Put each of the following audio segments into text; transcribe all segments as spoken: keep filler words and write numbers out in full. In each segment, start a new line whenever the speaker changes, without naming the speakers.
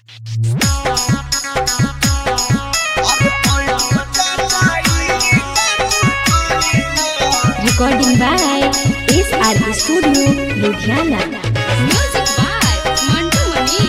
Recording by S R Studio, Ludhiana.
Music by Mantu Mani.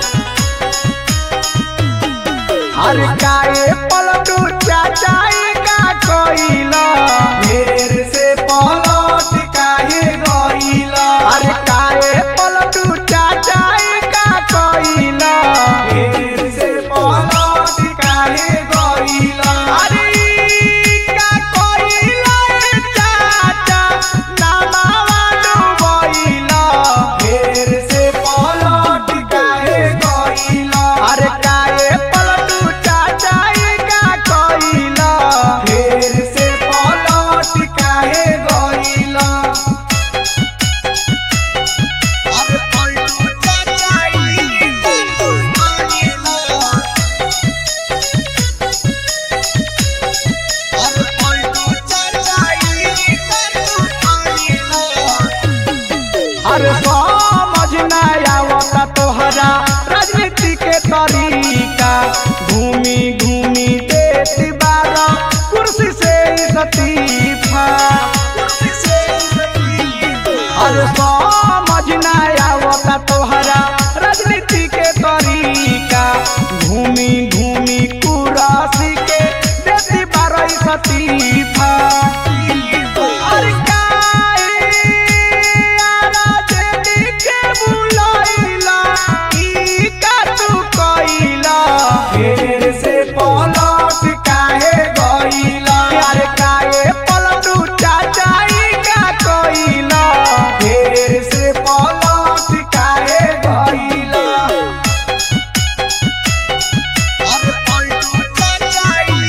हर काए पलटू चाचाई का कोइला ढेर से पलट काहे गइला। हर काए पलटू चाचाई का कोइला ढेर से पलट काहे गइला। अरे का कोइला चाचा नामावा डुबइला ढेर से पलट काहे गइला। अरे काए पलटू चाचाई का कोइला ढेर से पलट काहे गइला। अरे पलटू चाचाई अरे पलटू चाचाई अरे समझ ना आवता तोहरा राजनीति के तरीका। घूमी घूमी देती बारा कुर्सी से इस्तीफा। अरे समझ ना आवता तोहरा राजनीति के तरीका। घूमी घूमी कुर्सी के देती बारा इस्तीफा। अरे काहे राजनीति के बुलाइला ई का तू कइला ढेर से पलट काहे गइला। अरे काहे पलटू चाचाई का कइला ढेर से पलट काहे गइला। अरे पलटू चाचाई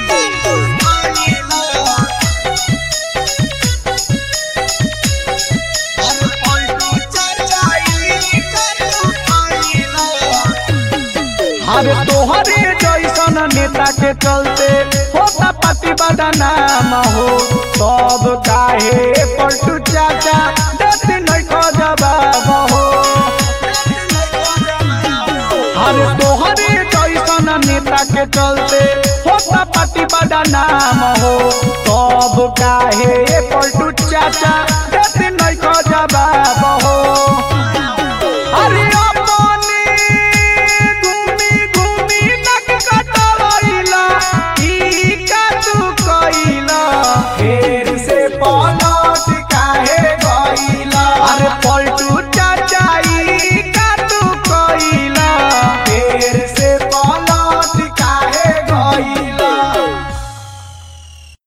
अरे पलटू चाचाई अरे तोहरे जैसन नेता के चलते होता पार्टी बड़ा नाम हो। सब काहे पलटू चाचा देती नहीं को जवाब हो। अरे तोहरे जैसन नेता के चलते होता पार्टी बड़ा नाम हो। सब काहे पलटू चाचा देती नहीं को जवाब हो।